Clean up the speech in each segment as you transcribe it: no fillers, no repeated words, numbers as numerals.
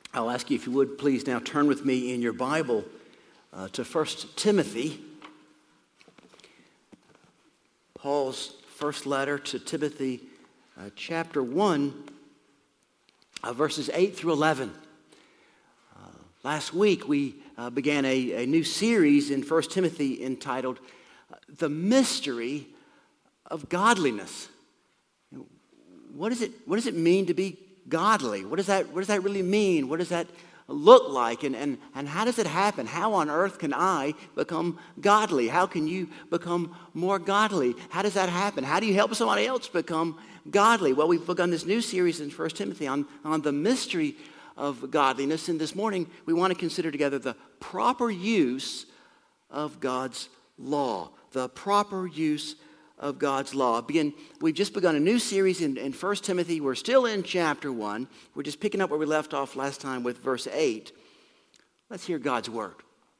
I'll ask you if you would please now turn with me in your Bible to 1 Timothy. Paul's first letter to Timothy, chapter 1, verses 8 through 11. Last week we began a new series in 1 Timothy entitled The Mystery of Godliness. What does it mean to be godly? What does that really mean? What does that look like? And how does it happen? How on earth can I become godly? How can you become more godly? How does that happen? How do you help somebody else become godly? Well, we've begun this new series in 1 Timothy on the mystery of godliness. And this morning we want to consider together the proper use of God's law. The proper use of God's law. We've just begun a new series in 1 Timothy. We're still in chapter 1. We're just picking up where we left off last time with verse 8. Let's hear God's word.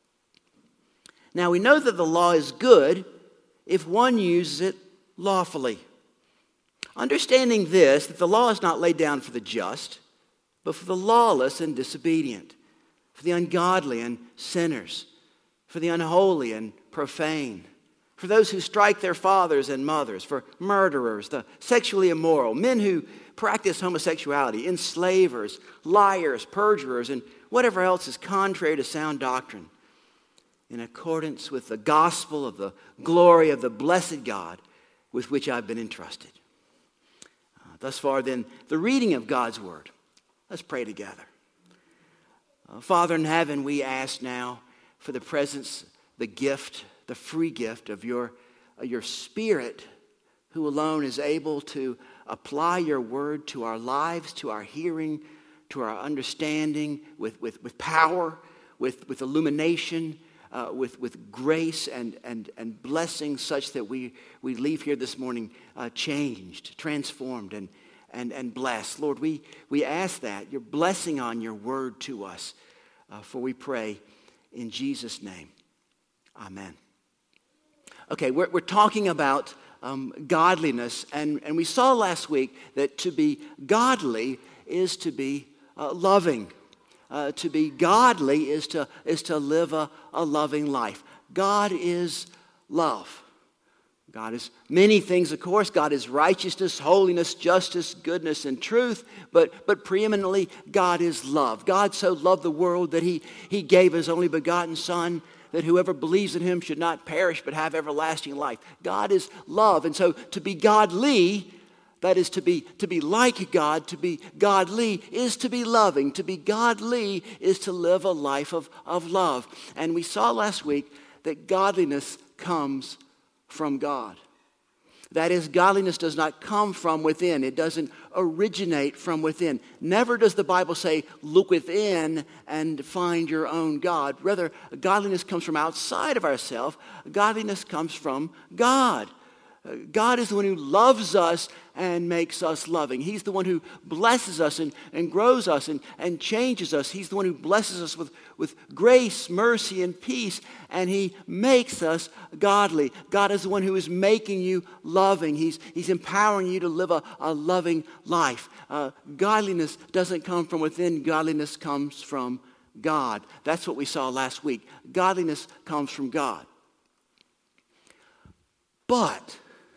Now we know that the law is good if one uses it lawfully. Understanding this, that the law is not laid down for the just, but for the lawless and disobedient, for the ungodly and sinners, for the unholy and profane, for those who strike their fathers and mothers, for murderers, the sexually immoral, men who practice homosexuality, enslavers, liars, perjurers, and whatever else is contrary to sound doctrine, in accordance with the gospel of the glory of the blessed God with which I've been entrusted. Thus far, then, the reading of God's word. Let's pray together. Father in heaven, we ask now for the presence, the gift, the free gift of your Spirit, who alone is able to apply your word to our lives, to our hearing, to our understanding, with power, with illumination, with grace and blessing, such that we leave here this morning changed, transformed, and blessed. Lord, we ask that, your blessing on your word to us, for we pray in Jesus' name. Amen. Okay, we're talking about godliness, and we saw last week that to be godly is to be loving. To be godly is to live a loving life. God is love. God is many things, of course. God is righteousness, holiness, justice, goodness, and truth. But preeminently, God is love. God so loved the world that He gave His only begotten Son, that whoever believes in Him should not perish but have everlasting life. God is love. And so to be godly, that is to be like God, to be godly is to be loving. To be godly is to live a life of love. And we saw last week that godliness comes from God. That is, godliness does not come from within. It doesn't originate from within. Never does the Bible say, look within and find your own God. Rather, godliness comes from outside of ourselves. Godliness comes from God. God is the one who loves us and makes us loving. He's the one who blesses us and grows us and changes us. He's the one who blesses us with grace, mercy, and peace, and He makes us godly. God is the one who is making you loving. He's empowering you to live a loving life. Godliness doesn't come from within. Godliness comes from God. That's what we saw last week. Godliness comes from God. But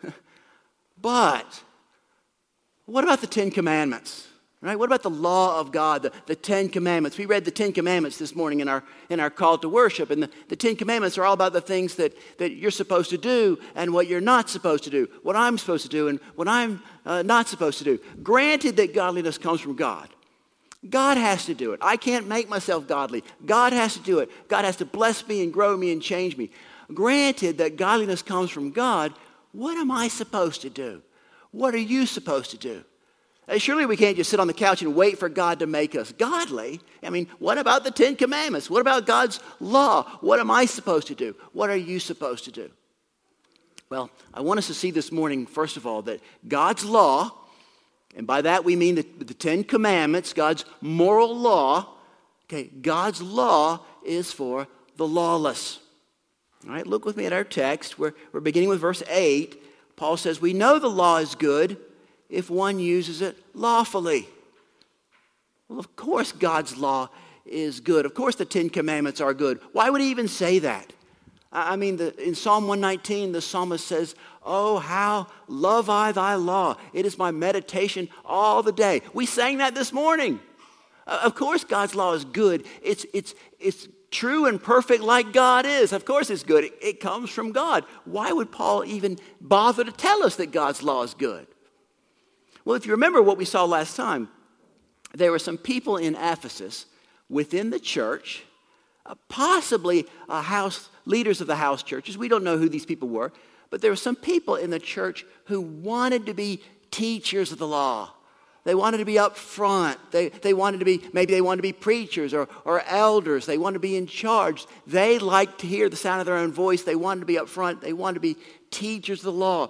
what about the Ten Commandments? Right? What about the law of God, the Ten Commandments? We read the Ten Commandments this morning in our call to worship, and the Ten Commandments are all about the things that you're supposed to do and what you're not supposed to do, what I'm supposed to do and what I'm not supposed to do. Granted that godliness comes from God. God has to do it. I can't make myself godly. God has to do it. God has to bless me and grow me and change me. Granted that godliness comes from God, what am I supposed to do? What are you supposed to do? Surely we can't just sit on the couch and wait for God to make us godly. I mean, what about the Ten Commandments? What about God's law? What am I supposed to do? What are you supposed to do? Well, I want us to see this morning, first of all, that God's law, and by that we mean the Ten Commandments, God's moral law, okay, God's law is for the lawless. All right, look with me at our text. We're beginning with verse 8. Paul says, we know the law is good if one uses it lawfully. Well, of course God's law is good. Of course the Ten Commandments are good. Why would he even say that? I mean, in Psalm 119, the psalmist says, "Oh, how love I thy law. It is my meditation all the day." We sang that this morning. Of course God's law is good. It's true and perfect like God is. Of course it's good. It comes from God. Why would Paul even bother to tell us that God's law is good? Well, if you remember what we saw last time, there were some people in Ephesus within the church, possibly leaders of the house churches. We don't know who these people were, but there were some people in the church who wanted to be teachers of the law. They wanted to be up front. They wanted to be, maybe they wanted to be preachers or elders. They wanted to be in charge. They liked to hear the sound of their own voice. They wanted to be up front. They wanted to be teachers of the law.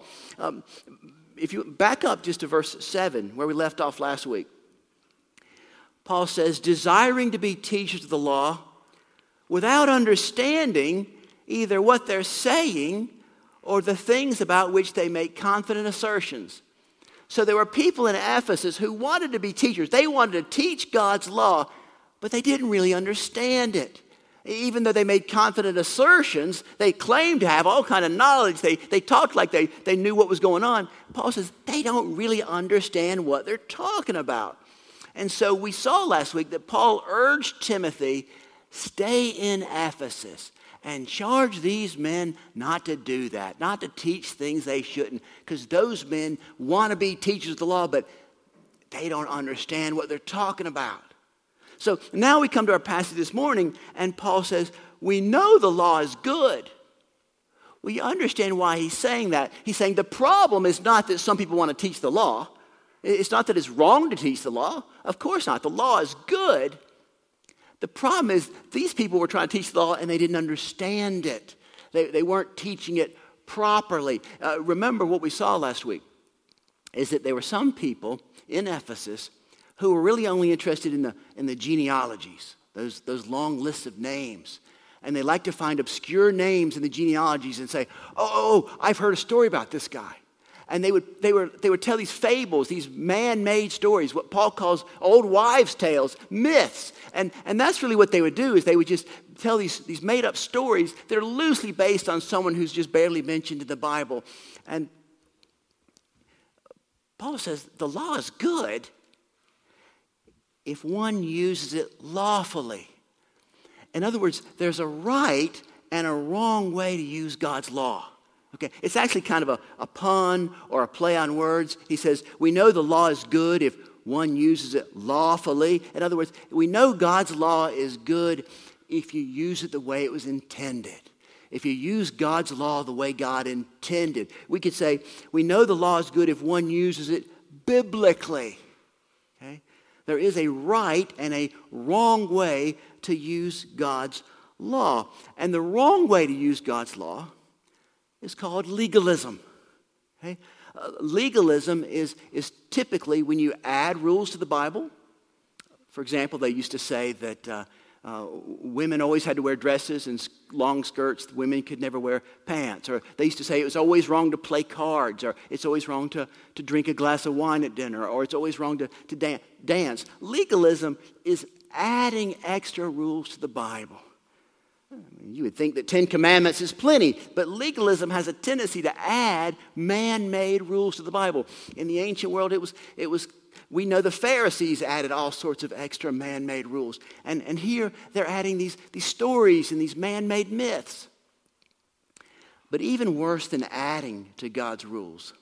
If you back up just to verse 7, where we left off last week, Paul says, desiring to be teachers of the law without understanding either what they're saying or the things about which they make confident assertions. So there were people in Ephesus who wanted to be teachers. They wanted to teach God's law, but they didn't really understand it. Even though they made confident assertions, they claimed to have all kind of knowledge. They talked like they knew what was going on. Paul says they don't really understand what they're talking about. And so we saw last week that Paul urged Timothy, stay in Ephesus and charge these men not to do that, not to teach things they shouldn't, because those men want to be teachers of the law, but they don't understand what they're talking about. So now we come to our passage this morning, and Paul says, we know the law is good. Well, you understand why he's saying that. He's saying the problem is not that some people want to teach the law. It's not that it's wrong to teach the law. Of course not. The law is good. The problem is these people were trying to teach the law and they didn't understand it. They weren't teaching it properly. Remember what we saw last week is that there were some people in Ephesus who were really only interested in the genealogies, those long lists of names. And they like to find obscure names in the genealogies and say, oh, I've heard a story about this guy. And they would tell these fables, these man-made stories, what Paul calls old wives' tales, myths. And that's really what they would do, is they would just tell these made-up stories that are loosely based on someone who's just barely mentioned in the Bible. And Paul says the law is good if one uses it lawfully. In other words, there's a right and a wrong way to use God's law. Okay, it's actually kind of a pun or a play on words. He says, we know the law is good if one uses it lawfully. In other words, we know God's law is good if you use it the way it was intended. If you use God's law the way God intended. We could say, we know the law is good if one uses it biblically. Okay? There is a right and a wrong way to use God's law. And the wrong way to use God's law is called legalism. Okay? Legalism is typically when you add rules to the Bible. For example, they used to say that women always had to wear dresses and long skirts. Women could never wear pants. Or they used to say it was always wrong to play cards. Or it's always wrong to drink a glass of wine at dinner. Or it's always wrong to dance. Legalism is adding extra rules to the Bible. You would think that 10 Commandments is plenty, but legalism has a tendency to add man-made rules to the Bible. In the ancient world, it was. We know the Pharisees added all sorts of extra man-made rules. And here they're adding these stories and these man-made myths. But even worse than adding to God's rules,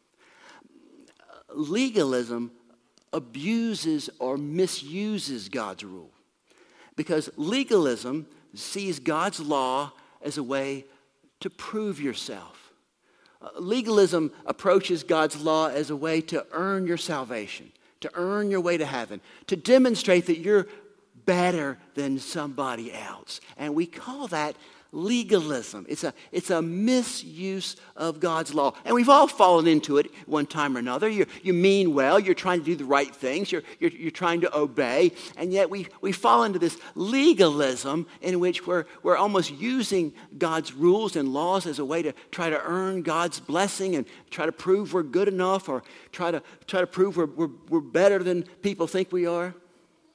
legalism abuses or misuses God's rule. Because legalism sees God's law as a way to prove yourself. Legalism approaches God's law as a way to earn your salvation, to earn your way to heaven, to demonstrate that you're better than somebody else. And we call that legalism. It's a misuse of God's law. And we've all fallen into it one time or another. You mean well, you're trying to do the right things, you're trying to obey, and yet we fall into this legalism in which we're almost using God's rules and laws as a way to try to earn God's blessing and try to prove we're good enough or try to prove we're better than people think we are.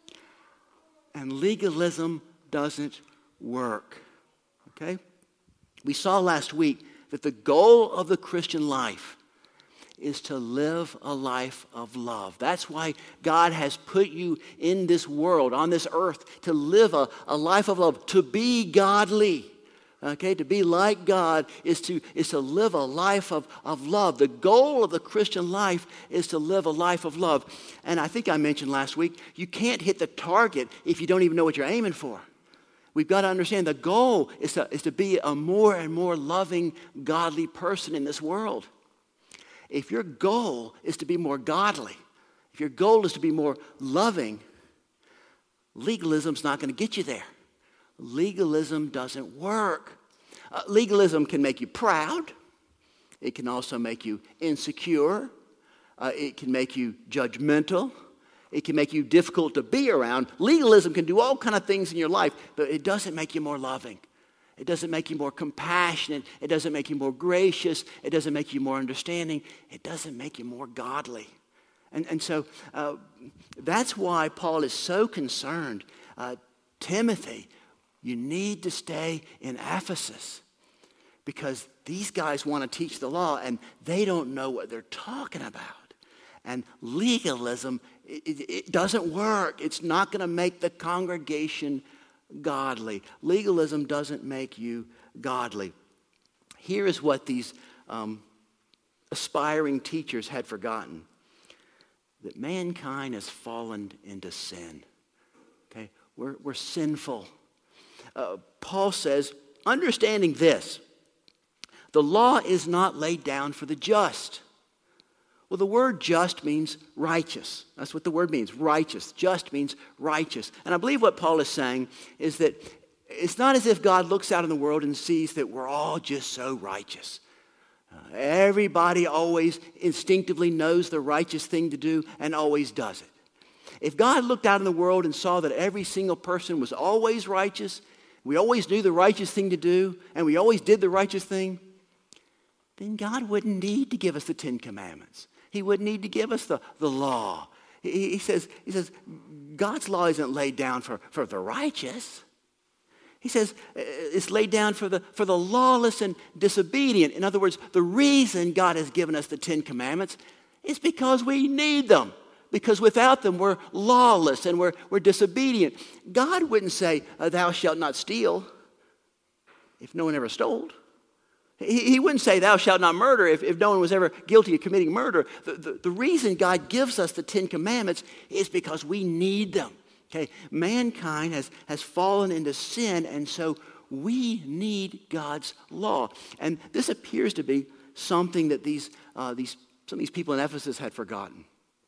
and legalism doesn't work. Okay? We saw last week that the goal of the Christian life is to live a life of love. That's why God has put you in this world, on this earth, to live a life of love, to be godly. Okay, to be like God is to live a life of love. The goal of the Christian life is to live a life of love. And I think I mentioned last week, you can't hit the target if you don't even know what you're aiming for. We've got to understand the goal is to be a more and more loving, godly person in this world. If your goal is to be more godly, if your goal is to be more loving, legalism's not going to get you there. Legalism doesn't work. Legalism can make you proud. It can also make you insecure. It can make you judgmental. It can make you difficult to be around. Legalism can do all kinds of things in your life, but it doesn't make you more loving. It doesn't make you more compassionate. It doesn't make you more gracious. It doesn't make you more understanding. It doesn't make you more godly. And so that's why Paul is so concerned. Timothy, you need to stay in Ephesus because these guys want to teach the law and they don't know what they're talking about. And legalism, it doesn't work. It's not going to make the congregation godly. Legalism doesn't make you godly. Here is what these aspiring teachers had forgotten. That mankind has fallen into sin. Okay, we're sinful. Paul says, understanding this, the law is not laid down for the just. Well, the word just means righteous. That's what the word means, righteous. Just means righteous. And I believe what Paul is saying is that it's not as if God looks out in the world and sees that we're all just so righteous. Everybody always instinctively knows the righteous thing to do and always does it. If God looked out in the world and saw that every single person was always righteous, we always knew the righteous thing to do, and we always did the righteous thing, then God wouldn't need to give us the Ten Commandments. He wouldn't need to give us the law. He says, God's law isn't laid down for the righteous. He says it's laid down for the lawless and disobedient. In other words, the reason God has given us the Ten Commandments is because we need them. Because without them, we're lawless and we're disobedient. God wouldn't say, thou shalt not steal, if no one ever stole. He wouldn't say, thou shalt not murder, if no one was ever guilty of committing murder. The reason God gives us the Ten Commandments is because we need them. Okay, mankind has fallen into sin, and so we need God's law. And this appears to be something that some of these people in Ephesus had forgotten.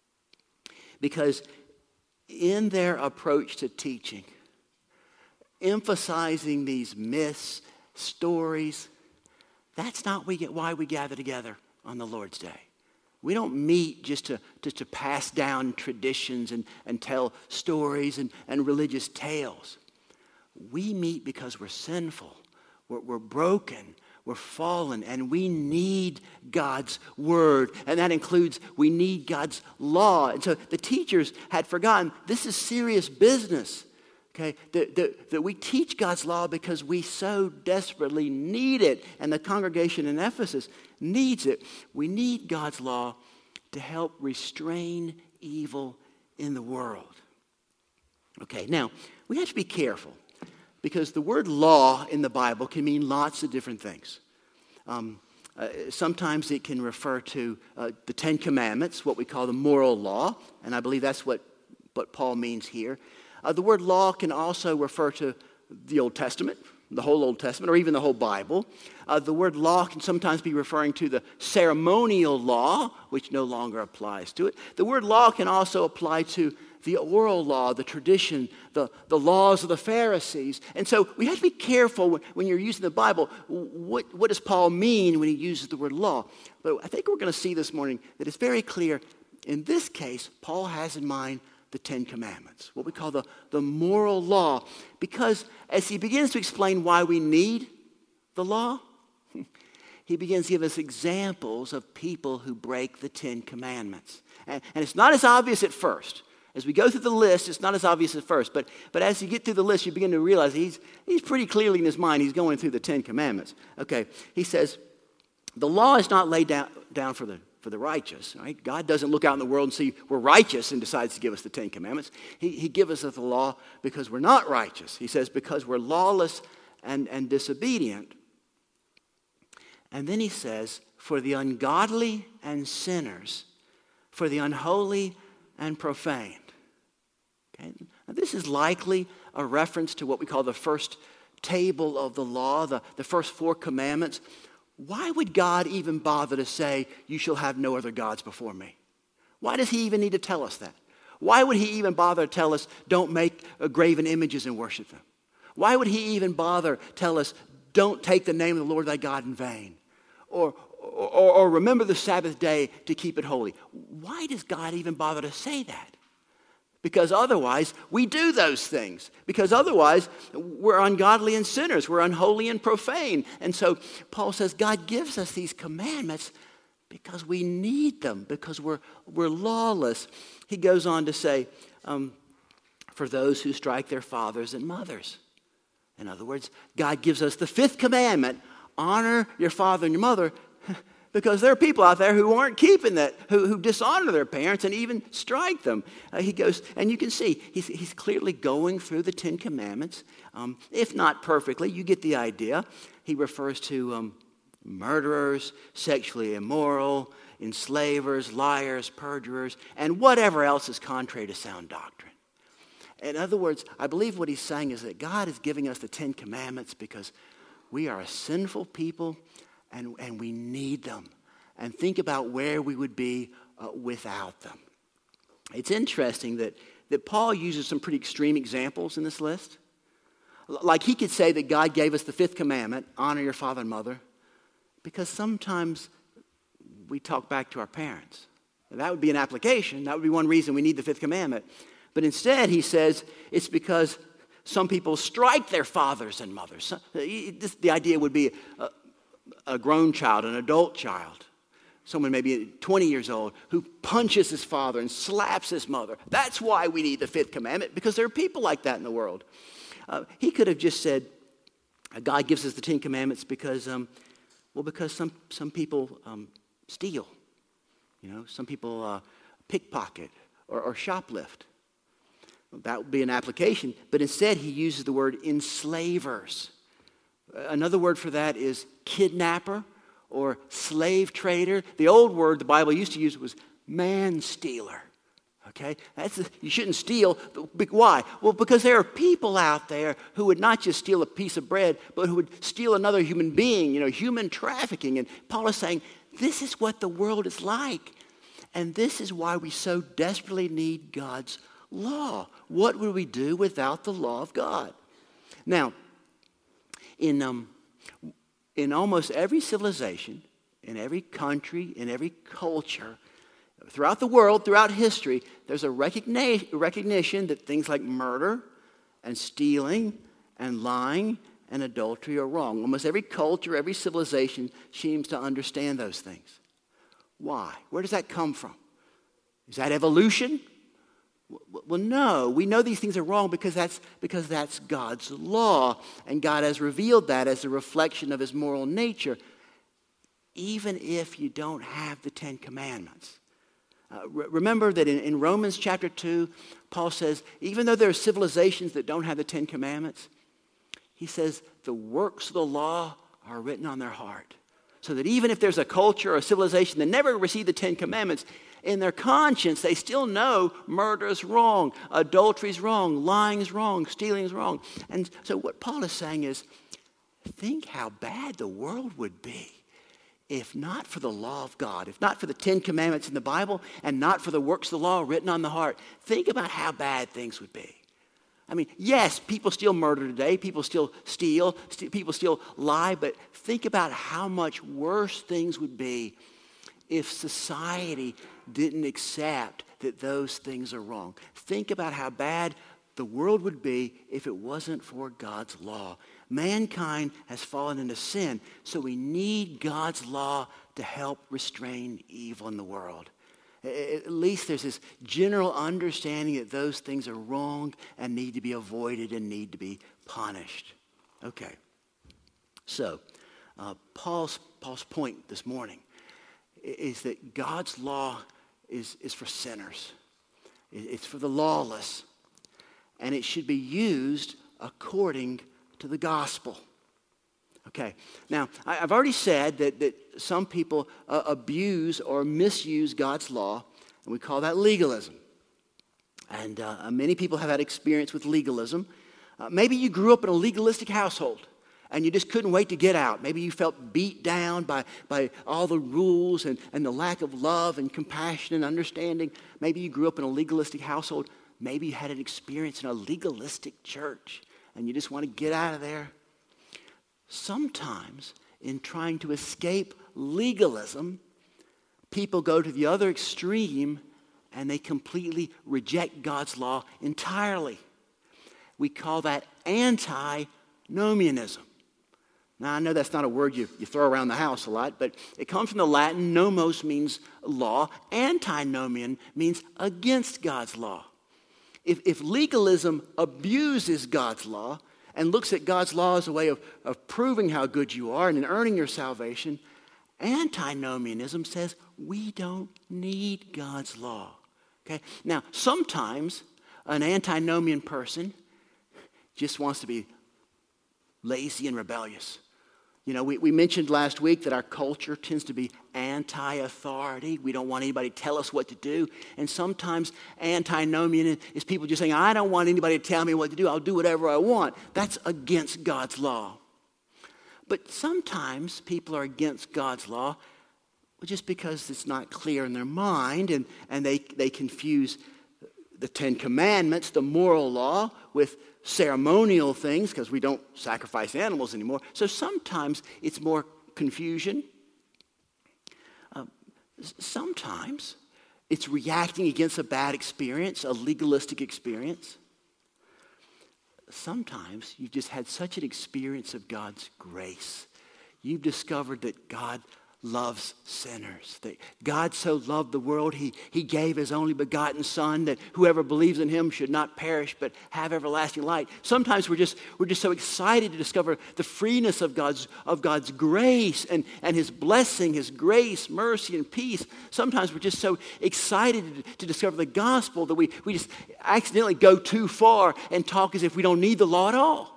Because in their approach to teaching, emphasizing these myths, stories, that's not why we gather together on the Lord's Day. We don't meet just to pass down traditions and tell stories and religious tales. We meet because we're sinful, we're broken, we're fallen, and we need God's word. And that includes we need God's law. And so the teachers had forgotten this is serious business. Okay, that we teach God's law because we so desperately need it, and the congregation in Ephesus needs it. We need God's law to help restrain evil in the world. Okay, now, we have to be careful because the word law in the Bible can mean lots of different things. Sometimes it can refer to the Ten Commandments, what we call the moral law, and I believe that's what Paul means here. The word law can also refer to the Old Testament, the whole Old Testament, or even the whole Bible. The word law can sometimes be referring to the ceremonial law, which no longer applies to it. The word law can also apply to the oral law, the tradition, the laws of the Pharisees. And so we have to be careful when you're using the Bible. What does Paul mean when he uses the word law? But I think we're going to see this morning that it's very clear. In this case, Paul has in mind the Ten Commandments, what we call the moral law. Because as he begins to explain why we need the law, he begins to give us examples of people who break the Ten Commandments. And it's not as obvious at first. As we go through the list, it's not as obvious at first, but as you get through the list, you begin to realize he's pretty clearly in his mind, he's going through the Ten Commandments. Okay, he says, the law is not laid down for the righteous, right? God doesn't look out in the world and see we're righteous and decides to give us the Ten Commandments. He gives us the law because we're not righteous. He says because we're lawless and disobedient. And then he says, for the ungodly and sinners, for the unholy and profane. Okay? Now, this is likely a reference to what we call the first table of the law, the first 4 commandments. Why would God even bother to say, you shall have no other gods before me? Why does he even need to tell us that? Why would he even bother to tell us, don't make graven images and worship them? Why would he even bother to tell us, don't take the name of the Lord thy God in vain? Or remember the Sabbath day to keep it holy. Why does God even bother to say that? Because otherwise, we do those things. Because otherwise, we're ungodly and sinners. We're unholy and profane. And so Paul says God gives us these commandments because we need them, because we're lawless. He goes on to say, for those who strike their fathers and mothers. In other words, God gives us the 5th commandment, honor your father and your mother, because there are people out there who aren't keeping that, who dishonor their parents and even strike them. He goes, and you can see, he's clearly going through the 10 Commandments. If not perfectly, you get the idea. He refers to murderers, sexually immoral, enslavers, liars, perjurers, and whatever else is contrary to sound doctrine. In other words, I believe what he's saying is that God is giving us the 10 Commandments because we are a sinful people and we need them. And think about where we would be without them. It's interesting that Paul uses some pretty extreme examples in this list. Like he could say that God gave us the 5th commandment, honor your father and mother, because sometimes we talk back to our parents. That would be an application. That would be one reason we need the 5th commandment. But instead, he says it's because some people strike their fathers and mothers. The idea would be a grown child, an adult child, someone maybe 20 years old, who punches his father and slaps his mother. That's why we need the 5th commandment, because there are people like that in the world. He could have just said, God gives us the 10 commandments because some people steal. Some people pickpocket or shoplift. That would be an application, but instead he uses the word enslavers. Another word for that is kidnapper or slave trader. The old word the Bible used to use was man-stealer. Okay? You shouldn't steal. Why? Well, because there are people out there who would not just steal a piece of bread, but who would steal another human being, human trafficking. And Paul is saying, this is what the world is like. And this is why we so desperately need God's law. What would we do without the law of God? Now, in almost every civilization, in every country, in every culture, throughout the world, throughout history, there's a recognition that things like murder and stealing and lying and adultery are wrong. Almost every culture, every civilization seems to understand those things. Why? Where does that come from? Is that evolution? Well, no. We know these things are wrong because that's God's law, and God has revealed that as a reflection of his moral nature, even if you don't have the 10 Commandments. Remember that in Romans chapter 2, Paul says, even though there are civilizations that don't have the 10 Commandments, he says the works of the law are written on their heart. So that even if there's a culture or a civilization that never received the 10 Commandments, in their conscience, they still know murder is wrong, adultery is wrong, lying is wrong, stealing is wrong. And so what Paul is saying is, think how bad the world would be if not for the law of God, if not for the 10 Commandments in the Bible, and not for the works of the law written on the heart. Think about how bad things would be. I mean, yes, people still murder today, people still steal, people still lie, but think about how much worse things would be if society didn't accept that those things are wrong. Think about how bad the world would be if it wasn't for God's law. Mankind has fallen into sin, so we need God's law to help restrain evil in the world. At least there's this general understanding that those things are wrong and need to be avoided and need to be punished. Okay. So, Paul's point this morning is that God's law is for sinners. It's for the lawless. And it should be used according to the gospel. Okay, now, I've already said that some people abuse or misuse God's law, and we call that legalism. And many people have had experience with legalism. Maybe you grew up in a legalistic household, and you just couldn't wait to get out. Maybe you felt beat down by all the rules and the lack of love and compassion and understanding. Maybe you grew up in a legalistic household. Maybe you had an experience in a legalistic church, and you just want to get out of there. Sometimes, in trying to escape legalism, people go to the other extreme and they completely reject God's law entirely. We call that antinomianism. Now, I know that's not a word you throw around the house a lot, but it comes from the Latin. Nomos means law. Antinomian means against God's law. If legalism abuses God's law and looks at God's law as a way of proving how good you are and in earning your salvation, antinomianism says we don't need God's law. Okay? Now, sometimes an antinomian person just wants to be lazy and rebellious. You know, we mentioned last week that our culture tends to be anti-authority. We don't want anybody to tell us what to do. And sometimes antinomian is people just saying, I don't want anybody to tell me what to do. I'll do whatever I want. That's against God's law. But sometimes people are against God's law just because it's not clear in their mind, and they confuse the Ten Commandments, the moral law, with ceremonial things, because we don't sacrifice animals anymore. So sometimes it's more confusion. Sometimes it's reacting against a bad experience, a legalistic experience. Sometimes you've just had such an experience of God's grace. You've discovered that God loves sinners. That God so loved the world, he gave his only begotten Son, that whoever believes in him should not perish but have everlasting life. Sometimes we're just so excited to discover the freeness of God's grace and his blessing, his grace, mercy, and peace. Sometimes we're just so excited to discover the gospel that we just accidentally go too far and talk as if we don't need the law at all.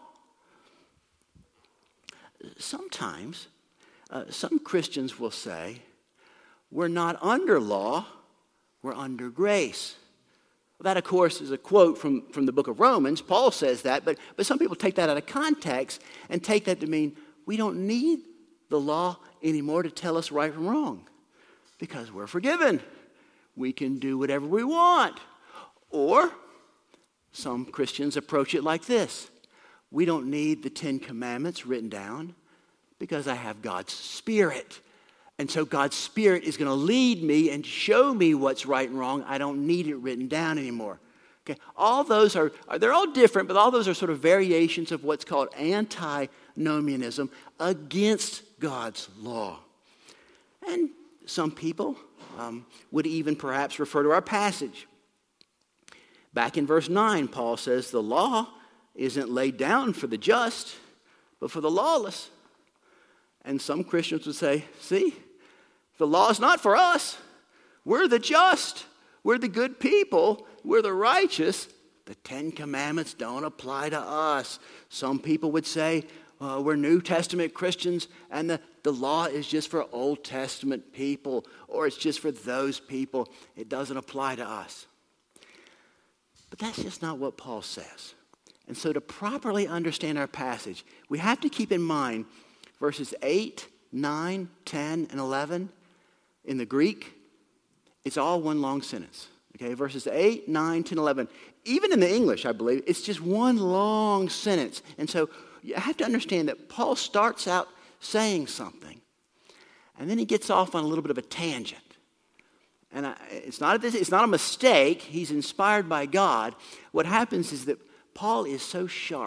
Sometimes some Christians will say, we're not under law, we're under grace. Well, that, of course, is a quote from the book of Romans. Paul says that, but some people take that out of context and take that to mean we don't need the law anymore to tell us right from wrong because we're forgiven. We can do whatever we want. Or some Christians approach it like this. We don't need the Ten Commandments written down because I have God's Spirit. And so God's Spirit is going to lead me and show me what's right and wrong. I don't need it written down anymore. Okay, all those they're all different, but all those are sort of variations of what's called antinomianism against God's law. And some people would even perhaps refer to our passage. Back in verse 9, Paul says, the law isn't laid down for the just, but for the lawless. And some Christians would say, see, the law is not for us. We're the just. We're the good people. We're the righteous. The Ten Commandments don't apply to us. Some people would say, we're New Testament Christians, and the law is just for Old Testament people, or it's just for those people. It doesn't apply to us. But that's just not what Paul says. And so to properly understand our passage, we have to keep in mind verses 8, 9, 10, and 11. In the Greek, it's all one long sentence. Okay, verses 8, 9, 10, 11. Even in the English, I believe, it's just one long sentence. And so you have to understand that Paul starts out saying something, and then he gets off on a little bit of a tangent. And it's not a mistake. He's inspired by God. What happens is that Paul is so sharp.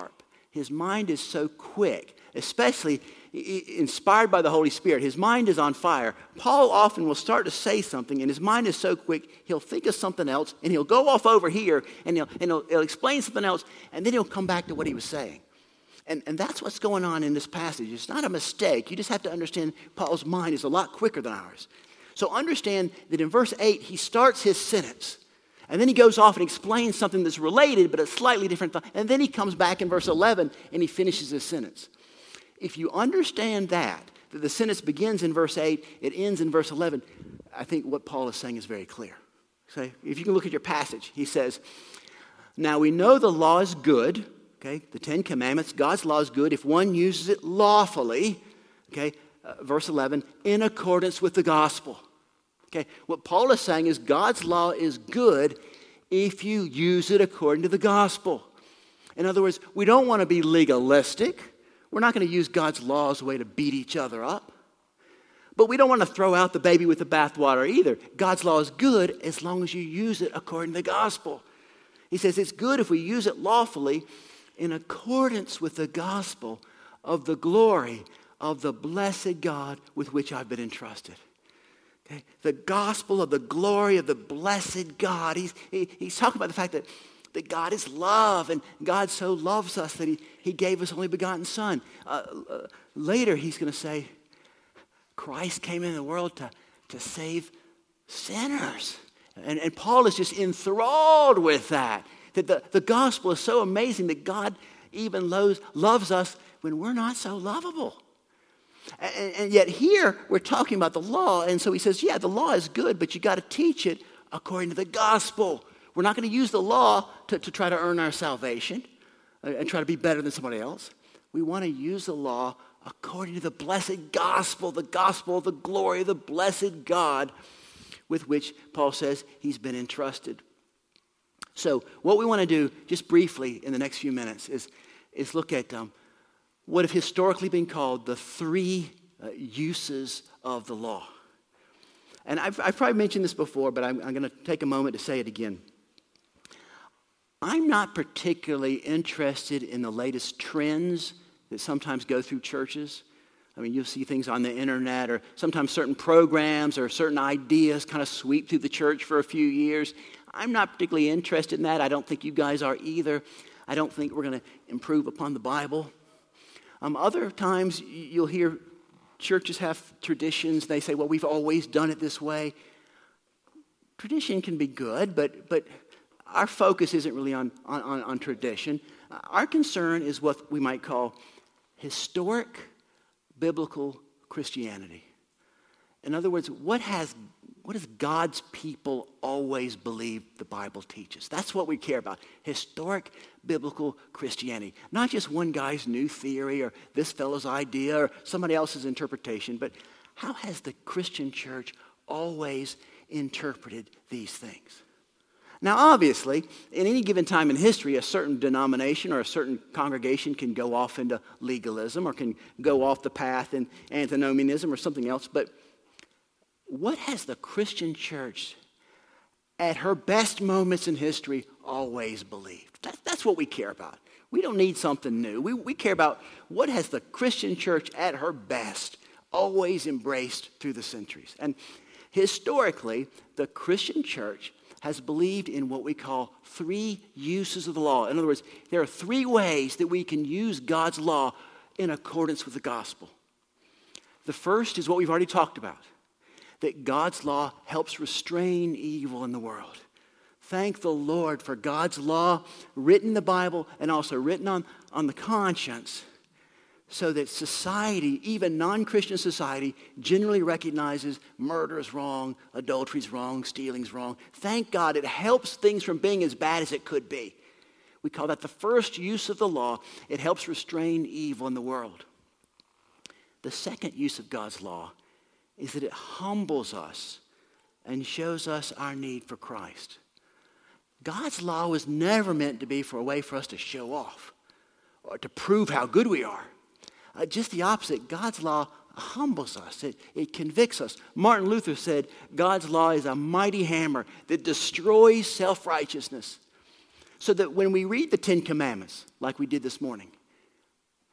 His mind is so quick, especially inspired by the Holy Spirit. His mind is on fire. Paul often will start to say something, and his mind is so quick, he'll think of something else, and he'll go off over here, and he'll explain something else, and then he'll come back to what he was saying. And that's what's going on in this passage. It's not a mistake. You just have to understand Paul's mind is a lot quicker than ours. So understand that in verse 8, he starts his sentence. And then he goes off and explains something that's related, but a slightly different thought. And then he comes back in verse 11, and he finishes his sentence. If you understand that the sentence begins in verse 8, it ends in verse 11, I think what Paul is saying is very clear. So if you can look at your passage, he says, now we know the law is good, okay, the Ten Commandments, God's law is good if one uses it lawfully, okay, verse 11, in accordance with the gospel. Okay, what Paul is saying is God's law is good if you use it according to the gospel. In other words, we don't want to be legalistic. We're not going to use God's law as a way to beat each other up. But we don't want to throw out the baby with the bathwater either. God's law is good as long as you use it according to the gospel. He says it's good if we use it lawfully in accordance with the gospel of the glory of the blessed God with which I've been entrusted. Okay? The gospel of the glory of the blessed God. He's talking about the fact that God is love, and God so loves us that he gave his only begotten Son. Later, he's going to say, Christ came in the world to save sinners. And Paul is just enthralled with that the gospel is so amazing that God even loves us when we're not so lovable. And yet here we're talking about the law, and so he says, yeah, the law is good, but you got to teach it according to the gospel. We're not going to use the law to try to earn our salvation and try to be better than somebody else. We want to use the law according to the blessed gospel of the glory of the blessed God with which Paul says he's been entrusted. So what we want to do just briefly in the next few minutes is look at what have historically been called the three uses of the law. And I've probably mentioned this before, but I'm going to take a moment to say it again. I'm not particularly interested in the latest trends that sometimes go through churches. I mean, you'll see things on the internet, or sometimes certain programs or certain ideas kind of sweep through the church for a few years. I'm not particularly interested in that. I don't think you guys are either. I don't think we're going to improve upon the Bible. Other times you'll hear churches have traditions. They say, well, we've always done it this way. Tradition can be good, but our focus isn't really on tradition. Our concern is what we might call historic biblical Christianity. In other words, what has God's people always believed the Bible teaches? That's what we care about. Historic biblical Christianity. Not just one guy's new theory or this fellow's idea or somebody else's interpretation, but how has the Christian church always interpreted these things? Now, obviously, in any given time in history, a certain denomination or a certain congregation can go off into legalism or can go off the path in antinomianism or something else, but what has the Christian church at her best moments in history always believed? That's what we care about. We don't need something new. We care about what has the Christian church at her best always embraced through the centuries. And historically, the Christian church has believed in what we call three uses of the law. In other words, there are three ways that we can use God's law in accordance with the gospel. The first is what we've already talked about, that God's law helps restrain evil in the world. Thank the Lord for God's law written in the Bible and also written on the conscience, so that society, even non-Christian society, generally recognizes murder is wrong, adultery is wrong, stealing is wrong. Thank God it helps things from being as bad as it could be. We call that the first use of the law. It helps restrain evil in the world. The second use of God's law is that it humbles us and shows us our need for Christ. God's law was never meant to be for a way for us to show off or to prove how good we are. Just the opposite. God's law humbles us. It convicts us. Martin Luther said, God's law is a mighty hammer that destroys self-righteousness. So that when we read the Ten Commandments, like we did this morning,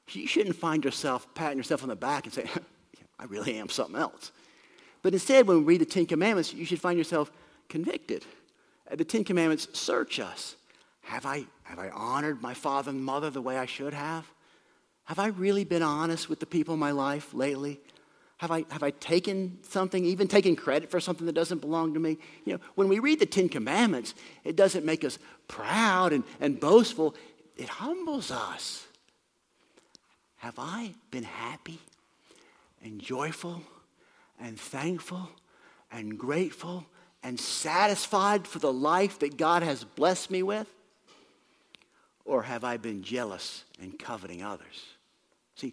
You shouldn't find yourself patting yourself on the back and saying, I really am something else. But instead, when we read the Ten Commandments, you should find yourself convicted. The Ten Commandments search us. Have I honored my father and mother the way I should have? Have I really been honest with the people in my life lately? Have I taken something, even taken credit for something that doesn't belong to me? When we read the Ten Commandments, it doesn't make us proud and boastful. It humbles us. Have I been happy and joyful and thankful and grateful and satisfied for the life that God has blessed me with? Or have I been jealous and coveting others? See,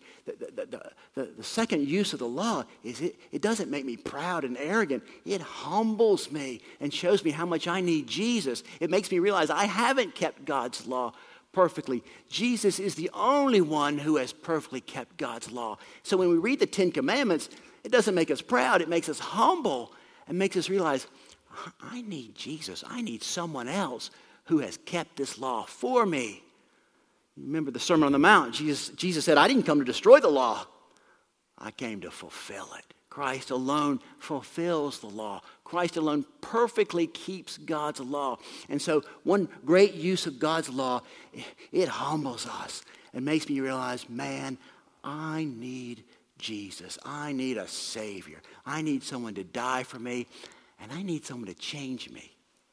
the second use of the law is it doesn't make me proud and arrogant. It humbles me and shows me how much I need Jesus. It makes me realize I haven't kept God's law perfectly. Jesus is the only one who has perfectly kept God's law. So when we read the Ten Commandments, it doesn't make us proud. It makes us humble and makes us realize, I need Jesus. I need someone else who has kept this law for me. Remember the Sermon on the Mount. Jesus said, I didn't come to destroy the law. I came to fulfill it. Christ alone fulfills the law. Christ alone perfectly keeps God's law. And so one great use of God's law, it humbles us and makes me realize, man, I need Jesus. I need a Savior. I need someone to die for me, and I need someone to change me.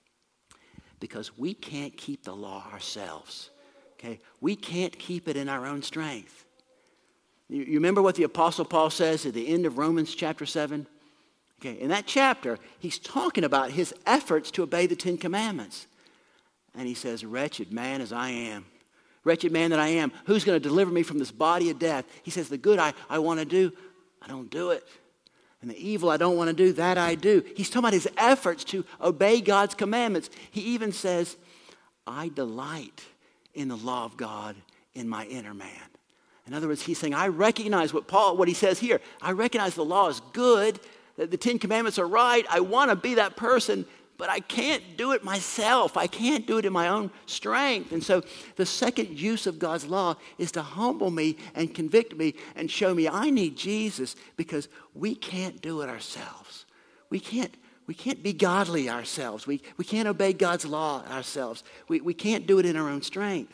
Because we can't keep the law ourselves. Okay? We can't keep it in our own strength. You remember what the Apostle Paul says at the end of Romans chapter 7? Okay, in that chapter, he's talking about his efforts to obey the Ten Commandments. And he says, wretched man as I am, wretched man that I am, who's going to deliver me from this body of death? He says, the good I want to do, I don't do it. And the evil I don't want to do, that I do. He's talking about his efforts to obey God's commandments. He even says, I delight in the law of God in my inner man. In other words, he's saying, I recognize what he says here. I recognize the law is good, that the Ten Commandments are right. I want to be that person, but I can't do it myself. I can't do it in my own strength. And so the second use of God's law is to humble me and convict me and show me I need Jesus, because we can't do it ourselves. We can't be godly ourselves. We can't obey God's law ourselves. We can't do it in our own strength.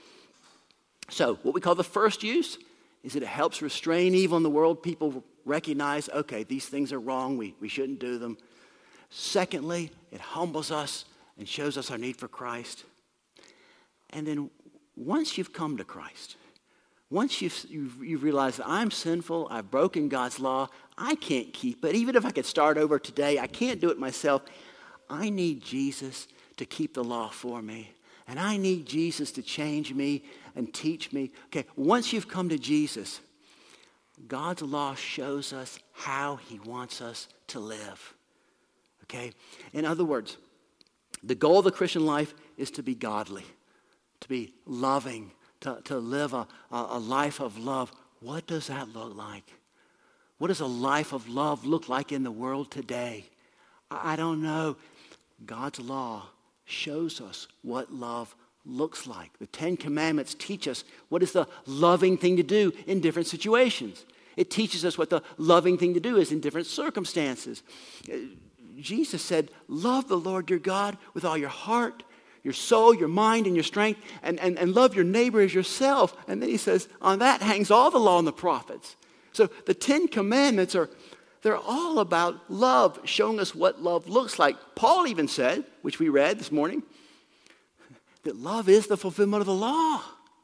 So what we call the first use is that it helps restrain evil in the world. People recognize, okay, these things are wrong. We shouldn't do them. Secondly, it humbles us and shows us our need for Christ. And then once you've come to Christ, once you've realized that I'm sinful, I've broken God's law, I can't keep it. Even if I could start over today, I can't do it myself. I need Jesus to keep the law for me. And I need Jesus to change me and teach me. Okay, once you've come to Jesus, God's law shows us how he wants us to live. Okay? In other words, the goal of the Christian life is to be godly, to be loving, to live a life of love. What does that look like? What does a life of love look like in the world today? I don't know. God's law shows us what love looks like. The Ten Commandments teach us what is the loving thing to do in different situations. It teaches us what the loving thing to do is in different circumstances. Jesus said, love the Lord your God with all your heart, your soul, your mind, and your strength, and love your neighbor as yourself. And then he says, on that hangs all the law and the prophets. So the Ten Commandments they're all about love, showing us what love looks like. Paul even said, which we read this morning, that love is the fulfillment of the law.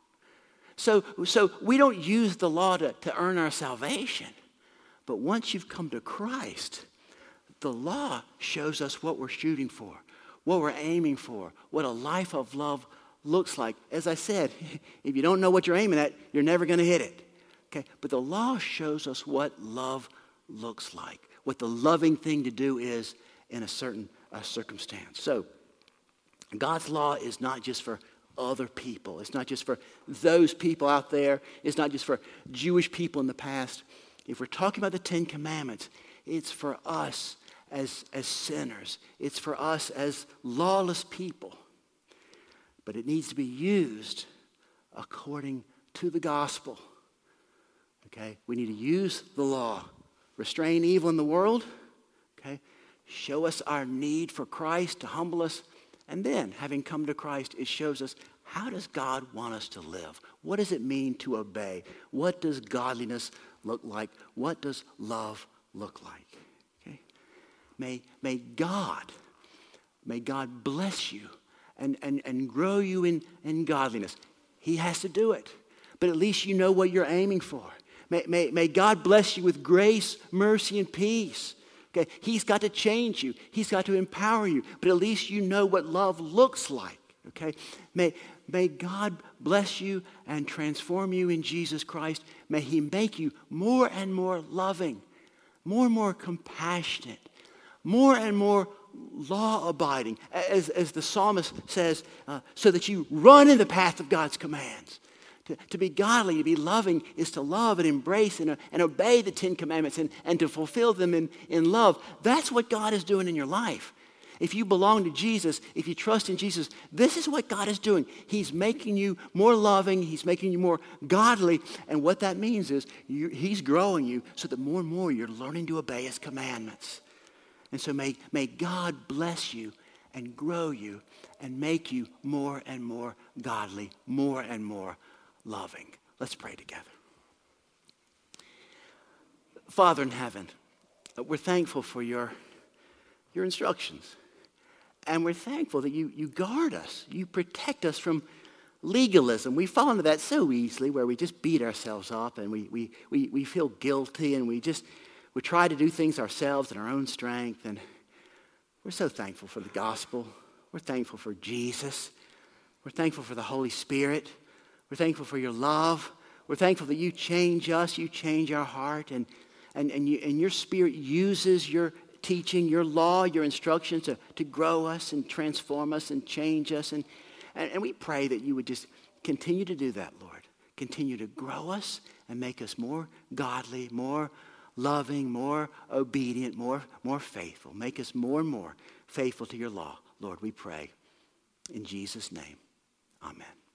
So we don't use the law to earn our salvation. But once you've come to Christ, the law shows us what we're shooting for, what we're aiming for, what a life of love looks like. As I said, if you don't know what you're aiming at, you're never going to hit it. Okay? But the law shows us what love looks like, what the loving thing to do is in a certain circumstance. So God's law is not just for other people. It's not just for those people out there. It's not just for Jewish people in the past. If we're talking about the Ten Commandments, it's for us as sinners. It's for us as lawless people. But it needs to be used according to the gospel. Okay? We need to use the law. Restrain evil in the world. Okay? Show us our need for Christ to humble us. And then, having come to Christ, it shows us, how does God want us to live? What does it mean to obey? What does godliness look like? What does love look like? Okay? May God bless you and grow you in godliness. He has to do it. But at least you know what you're aiming for. May God bless you with grace, mercy, and peace. Okay? He's got to change you. He's got to empower you. But at least you know what love looks like. Okay? May God bless you and transform you in Jesus Christ. May he make you more and more loving, more and more compassionate, more and more law-abiding, as the psalmist says, so that you run in the path of God's commands. To be godly, to be loving, is to love and embrace and obey the 10 Commandments and to fulfill them in love. That's what God is doing in your life. If you belong to Jesus, if you trust in Jesus, this is what God is doing. He's making you more loving. He's making you more godly. And what that means is he's growing you so that more and more you're learning to obey his commandments. And so may God bless you and grow you and make you more and more godly, more and more loving. Let's pray together. Father in heaven, we're thankful for your instructions. And we're thankful that you guard us. You protect us from legalism. We fall into that so easily, where we just beat ourselves up and we feel guilty, and we try to do things ourselves in our own strength. And we're so thankful for the gospel. We're thankful for Jesus. We're thankful for the Holy Spirit. We're thankful for your love. We're thankful that you change us. You change our heart. And your Spirit uses your teaching, your law, your instructions to grow us and transform us and change us. And we pray that you would just continue to do that, Lord. Continue to grow us and make us more godly, more loving, more obedient, more faithful. Make us more and more faithful to your law. Lord, we pray in Jesus' name. Amen.